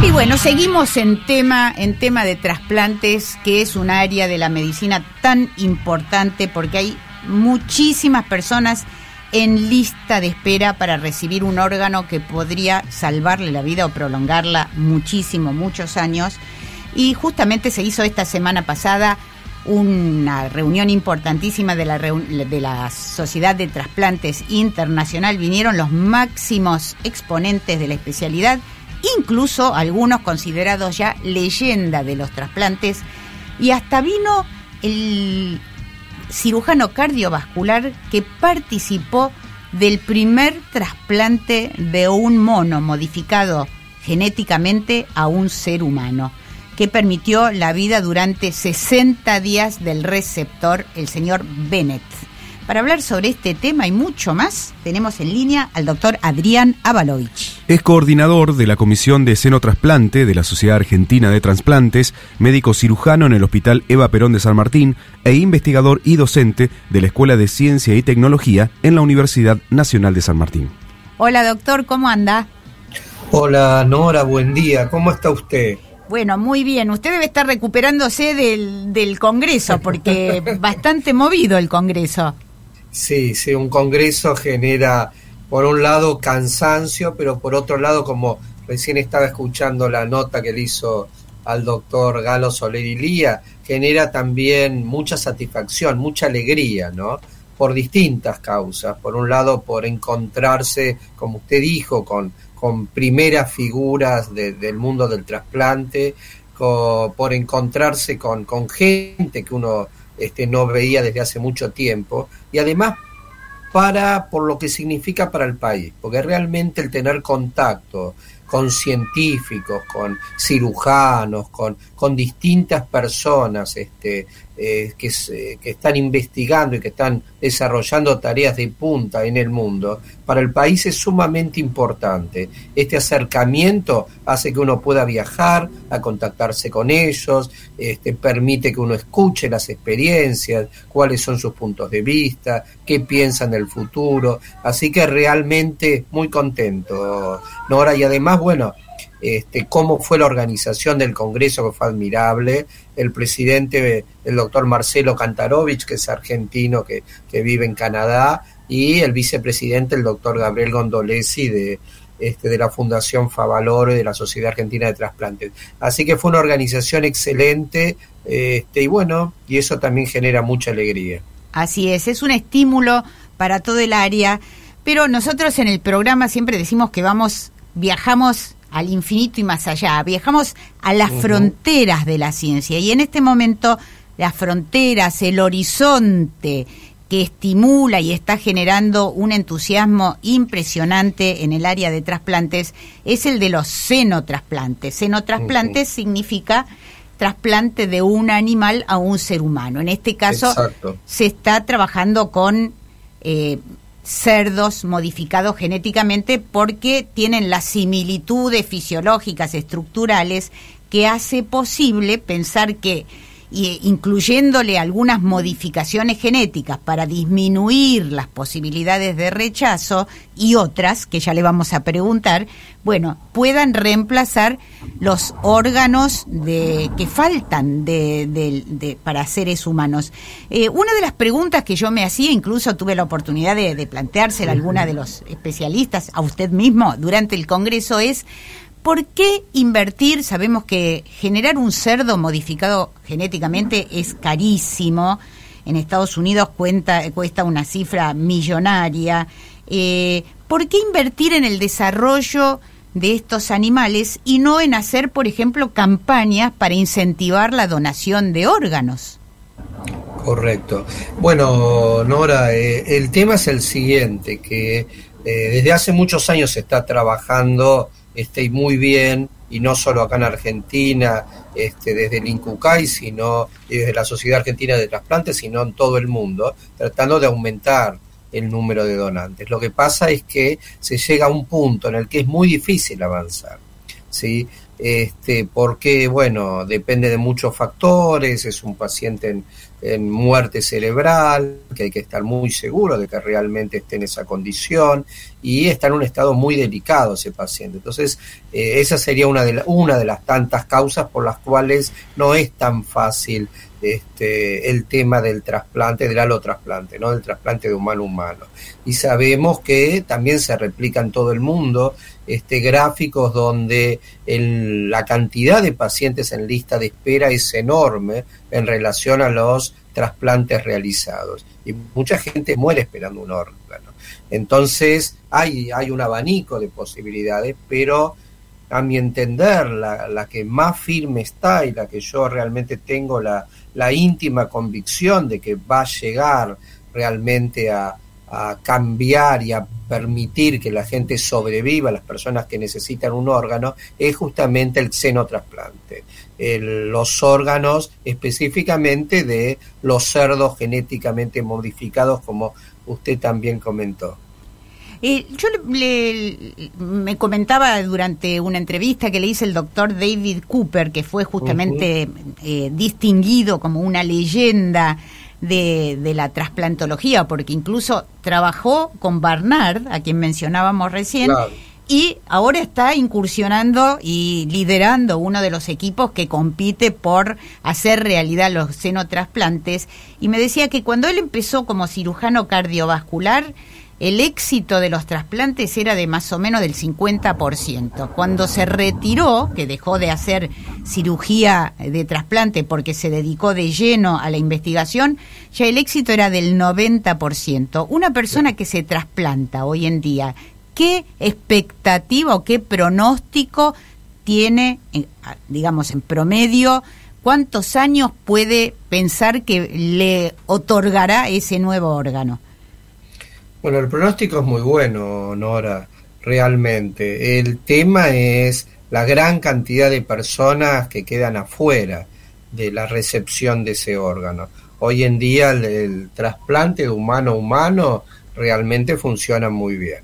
Y bueno, seguimos en tema de trasplantes, que es un área de la medicina tan importante porque hay muchísimas personas en lista de espera para recibir un órgano que podría salvarle la vida o prolongarla muchos años. Y justamente se hizo esta semana pasada una reunión importantísima de la Sociedad de Trasplantes Internacional. Vinieron los máximos exponentes de la especialidad, incluso algunos considerados ya leyenda de los trasplantes, y hasta vino el cirujano cardiovascular que participó del primer trasplante de un mono modificado genéticamente a un ser humano, que permitió la vida durante 60 días del receptor, el señor Bennett. Para hablar sobre este tema y mucho más, tenemos en línea al doctor Adrián Avalovich. Es coordinador de la Comisión de Senotrasplante de la Sociedad Argentina de Transplantes, médico cirujano en el Hospital Eva Perón de San Martín e investigador y docente de la Escuela de Ciencia y Tecnología en la Universidad Nacional de San Martín. Hola doctor, ¿cómo anda? Hola Nora, buen día, ¿cómo está usted? Bueno, muy bien. Usted debe estar recuperándose del Congreso, porque bastante movido el Congreso. Sí, un Congreso genera, por un lado, cansancio, pero por otro lado, como recién estaba escuchando la nota que le hizo al doctor Galo Soler y Lía, genera también mucha satisfacción, mucha alegría, ¿no? Por distintas causas. Por un lado, por encontrarse, como usted dijo, con primeras figuras del mundo del trasplante, por encontrarse con gente que uno no veía desde hace mucho tiempo, y además por lo que significa para el país, porque realmente el tener contacto con científicos, con cirujanos, con distintas personas que están investigando y que están desarrollando tareas de punta en el mundo, para el país es sumamente importante. Este acercamiento hace que uno pueda viajar, a contactarse con ellos, permite que uno escuche las experiencias, cuáles son sus puntos de vista, qué piensan del futuro, así que realmente muy contento, Nora, y además, bueno, cómo fue la organización del Congreso, que fue admirable. El presidente, el doctor Marcelo Kantarovich, que es argentino, que vive en Canadá, y el vicepresidente, el doctor Gabriel Gondolesi, de la Fundación Favaloro y de la Sociedad Argentina de Trasplantes. Así que fue una organización excelente, y bueno, y eso también genera mucha alegría. Así es un estímulo para todo el área, pero nosotros en el programa siempre decimos que viajamos al infinito y más allá, viajamos a las fronteras de la ciencia, y en este momento las fronteras, el horizonte que estimula y está generando un entusiasmo impresionante en el área de trasplantes es el de los senotrasplantes. Senotrasplantes significa trasplante de un animal a un ser humano. En este caso, exacto, se está trabajando con cerdos modificados genéticamente porque tienen las similitudes fisiológicas, estructurales, que hace posible pensar que, incluyéndole algunas modificaciones genéticas para disminuir las posibilidades de rechazo y otras, que ya le vamos a preguntar, bueno, puedan reemplazar los órganos que faltan para seres humanos. Una de las preguntas que yo me hacía, incluso tuve la oportunidad de planteársela a alguna de los especialistas, a usted mismo, durante el Congreso, es ¿por qué invertir? Sabemos que generar un cerdo modificado genéticamente es carísimo. En Estados Unidos cuesta una cifra millonaria. ¿Por qué invertir en el desarrollo de estos animales y no en hacer, por ejemplo, campañas para incentivar la donación de órganos? Correcto. Bueno, Nora, el tema es el siguiente, que desde hace muchos años se está trabajando y muy bien, y no solo acá en Argentina, desde el INCUCAI, sino desde la Sociedad Argentina de Trasplantes, sino en todo el mundo, tratando de aumentar el número de donantes. Lo que pasa es que se llega a un punto en el que es muy difícil avanzar, ¿sí? porque, bueno, depende de muchos factores, es un paciente en muerte cerebral, que hay que estar muy seguro de que realmente esté en esa condición, y está en un estado muy delicado ese paciente. Entonces, esa sería una de las tantas causas por las cuales no es tan fácil el tema del trasplante, del alotrasplante, ¿no? Del trasplante de humano a humano. Y sabemos que también se replica en todo el mundo gráficos donde la cantidad de pacientes en lista de espera es enorme en relación a los trasplantes realizados. Y mucha gente muere esperando un órgano. Entonces, hay un abanico de posibilidades, pero a mi entender, la que más firme está y la que yo realmente tengo la íntima convicción de que va a llegar realmente a cambiar y a permitir que la gente sobreviva, las personas que necesitan un órgano, es justamente el xenotrasplante. Los órganos específicamente de los cerdos genéticamente modificados, como usted también comentó. Yo me comentaba durante una entrevista que le hice el doctor David Cooper, que fue justamente distinguido como una leyenda de la trasplantología, porque incluso trabajó con Barnard, a quien mencionábamos recién, claro. Y ahora está incursionando y liderando uno de los equipos que compite por hacer realidad los xenotrasplantes, y me decía que cuando él empezó como cirujano cardiovascular, el éxito de los trasplantes era de más o menos del 50%. Cuando se retiró, que dejó de hacer cirugía de trasplante porque se dedicó de lleno a la investigación, ya el éxito era del 90%. Una persona que se trasplanta hoy en día, ¿qué expectativa o qué pronóstico tiene, digamos, en promedio? ¿Cuántos años puede pensar que le otorgará ese nuevo órgano? Bueno, el pronóstico es muy bueno, Nora, realmente. El tema es la gran cantidad de personas que quedan afuera de la recepción de ese órgano. Hoy en día el trasplante de humano a humano realmente funciona muy bien.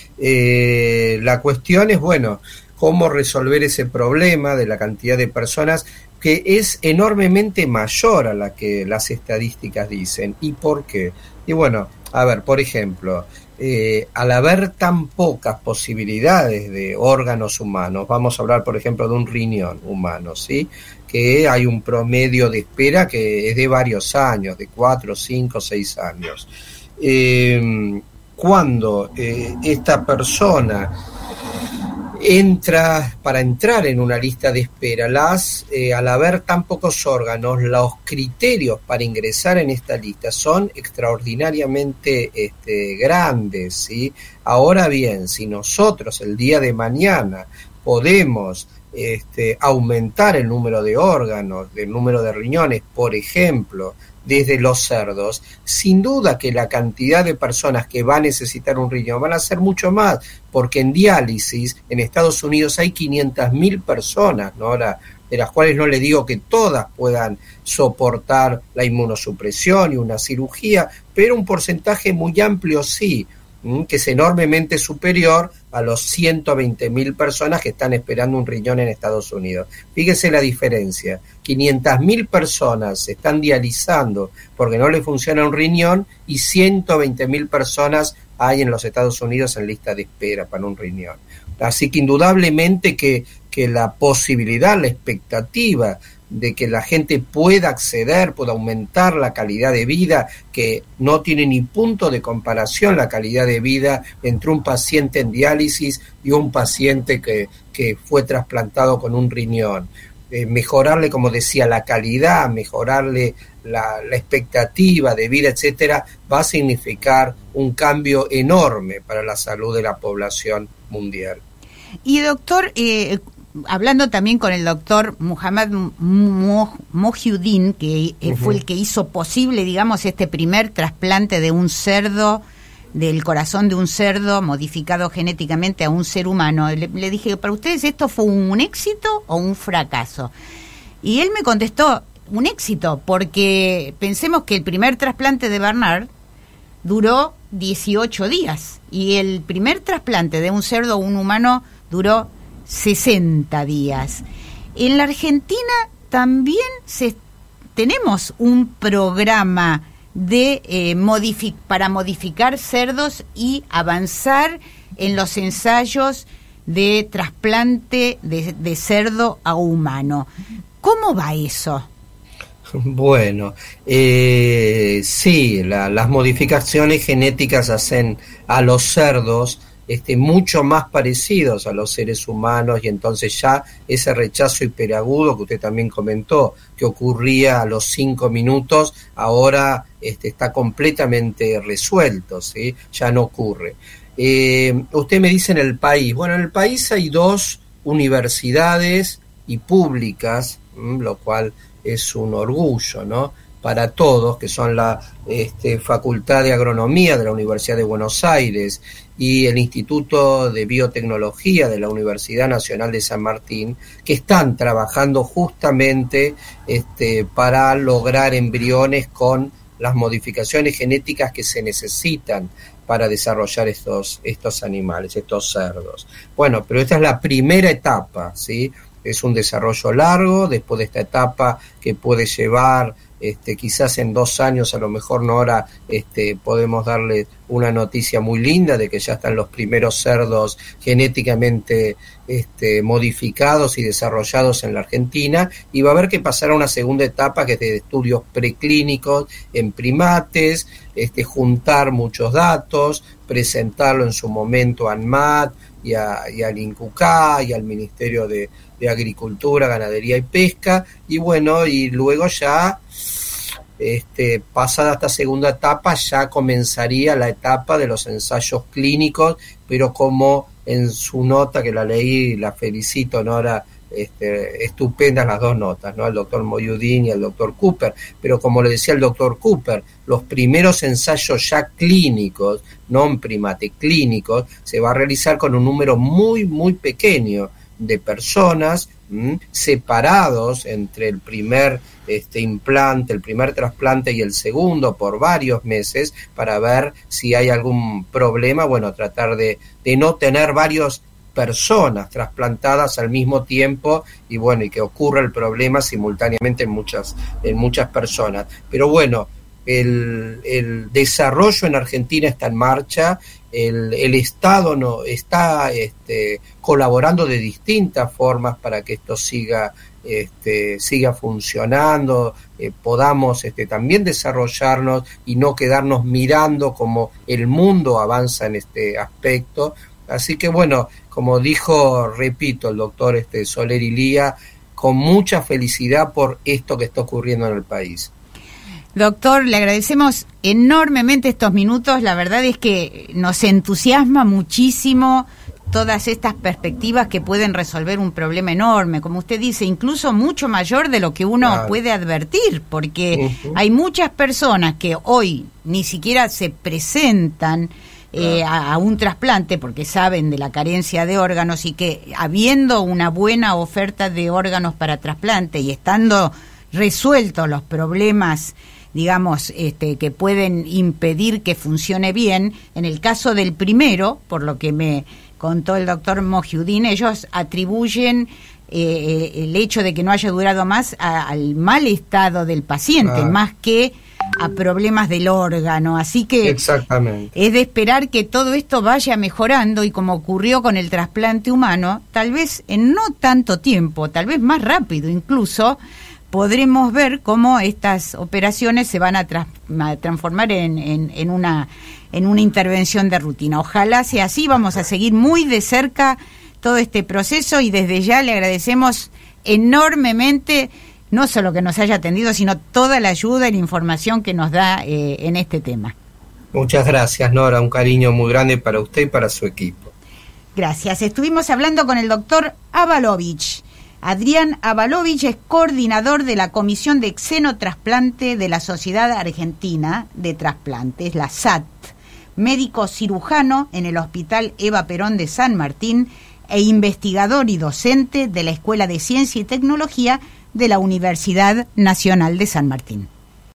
La cuestión es, bueno, cómo resolver ese problema de la cantidad de personas, que es enormemente mayor a la que las estadísticas dicen. ¿Y por qué? Y bueno, a ver, por ejemplo, al haber tan pocas posibilidades de órganos humanos, vamos a hablar, por ejemplo, de un riñón humano, ¿sí? Que hay un promedio de espera que es de varios años, de 4, 5, 6 años. Cuando esta persona para entrar en una lista de espera, al haber tan pocos órganos, los criterios para ingresar en esta lista son extraordinariamente grandes, ¿sí? Ahora bien, si nosotros el día de mañana podemos aumentar el número de órganos, el número de riñones, por ejemplo, desde los cerdos, sin duda que la cantidad de personas que va a necesitar un riñón van a ser mucho más, porque en diálisis en Estados Unidos hay 500.000 personas, ¿no? Ahora, de las cuales no le digo que todas puedan soportar la inmunosupresión y una cirugía, pero un porcentaje muy amplio sí, que es enormemente superior a los 120.000 personas que están esperando un riñón en Estados Unidos. Fíjese la diferencia, 500.000 personas se están dializando porque no le funciona un riñón y 120.000 personas hay en los Estados Unidos en lista de espera para un riñón. Así que indudablemente que la posibilidad, la expectativa de que la gente pueda acceder, pueda aumentar la calidad de vida, que no tiene ni punto de comparación la calidad de vida entre un paciente en diálisis y un paciente que fue trasplantado con un riñón. Mejorarle, como decía, la calidad, mejorarle la expectativa de vida, etcétera, va a significar un cambio enorme para la salud de la población mundial. Y doctor, hablando también con el doctor Muhammad Mohiuddin, que fue el que hizo posible, digamos, este primer trasplante de un cerdo, del corazón de un cerdo modificado genéticamente a un ser humano, le dije, ¿para ustedes esto fue un éxito o un fracaso? Y él me contestó, un éxito, porque pensemos que el primer trasplante de Barnard duró 18 días y el primer trasplante de un cerdo a un humano duró 60 días. En la Argentina también tenemos un programa de para modificar cerdos y avanzar en los ensayos de trasplante de cerdo a humano. ¿Cómo va eso? Bueno, sí, las modificaciones genéticas hacen a los cerdos mucho más parecidos a los seres humanos, y entonces ya ese rechazo hiperagudo que usted también comentó, que ocurría a los 5 minutos, ahora está completamente resuelto, ¿sí? Ya no ocurre. Usted me dice en el país. Bueno, en el país hay 2 universidades y públicas, lo cual es un orgullo, ¿no?, para todos, que son la Facultad de Agronomía de la Universidad de Buenos Aires y el Instituto de Biotecnología de la Universidad Nacional de San Martín, que están trabajando justamente para lograr embriones con las modificaciones genéticas que se necesitan para desarrollar estos animales, estos cerdos. Bueno, pero esta es la primera etapa, ¿sí? Es un desarrollo largo. Después de esta etapa, que puede llevar quizás en 2 años, a lo mejor no ahora, podemos darle una noticia muy linda de que ya están los primeros cerdos genéticamente modificados y desarrollados en la Argentina, y va a haber que pasar a una segunda etapa, que es de estudios preclínicos en primates, juntar muchos datos, presentarlo en su momento a ANMAT y al INCUCA y al Ministerio de Agricultura, Ganadería y Pesca, y bueno, y luego ya pasada esta segunda etapa, ya comenzaría la etapa de los ensayos clínicos, pero como en su nota, que la leí, la felicito, ¿no?, ahora estupendas las 2 notas, ¿no?, al doctor Moyudín y al doctor Cooper, pero como le decía el doctor Cooper, los primeros ensayos ya clínicos, no en primate, clínicos, se va a realizar con un número muy, muy pequeño de personas, separados entre el primer implante, el primer trasplante y el segundo por varios meses, para ver si hay algún problema. Bueno, tratar de no tener varias personas trasplantadas al mismo tiempo, y bueno, y que ocurra el problema simultáneamente en muchas personas. Pero bueno, el desarrollo en Argentina está en marcha. El Estado está colaborando de distintas formas para que esto siga funcionando, podamos también desarrollarnos y no quedarnos mirando cómo el mundo avanza en este aspecto. Así que bueno, como dijo, repito, el doctor Soler Ilía, con mucha felicidad por esto que está ocurriendo en el país. Doctor, le agradecemos enormemente estos minutos. La verdad es que nos entusiasma muchísimo todas estas perspectivas que pueden resolver un problema enorme, como usted dice, incluso mucho mayor de lo que uno puede advertir, porque hay muchas personas que hoy ni siquiera se presentan a un trasplante porque saben de la carencia de órganos, y que habiendo una buena oferta de órganos para trasplante y estando resueltos los problemas, digamos, que pueden impedir que funcione bien, en el caso del primero, por lo que me contó el doctor Mohiuddin, ellos atribuyen el hecho de que no haya durado más al mal estado del paciente, más que a problemas del órgano. Así que exactamente, es de esperar que todo esto vaya mejorando, y como ocurrió con el trasplante humano, tal vez en no tanto tiempo, tal vez más rápido incluso, podremos ver cómo estas operaciones se van a transformar en una intervención de rutina. Ojalá sea así. Vamos a seguir muy de cerca todo este proceso, y desde ya le agradecemos enormemente, no solo que nos haya atendido, sino toda la ayuda y la información que nos da en este tema. Muchas gracias, Nora. Un cariño muy grande para usted y para su equipo. Gracias. Estuvimos hablando con el doctor Avalovich. Adrián Avalovich es coordinador de la Comisión de Xenotrasplante de la Sociedad Argentina de Trasplantes, la SAT, médico cirujano en el Hospital Eva Perón de San Martín e investigador y docente de la Escuela de Ciencia y Tecnología de la Universidad Nacional de San Martín.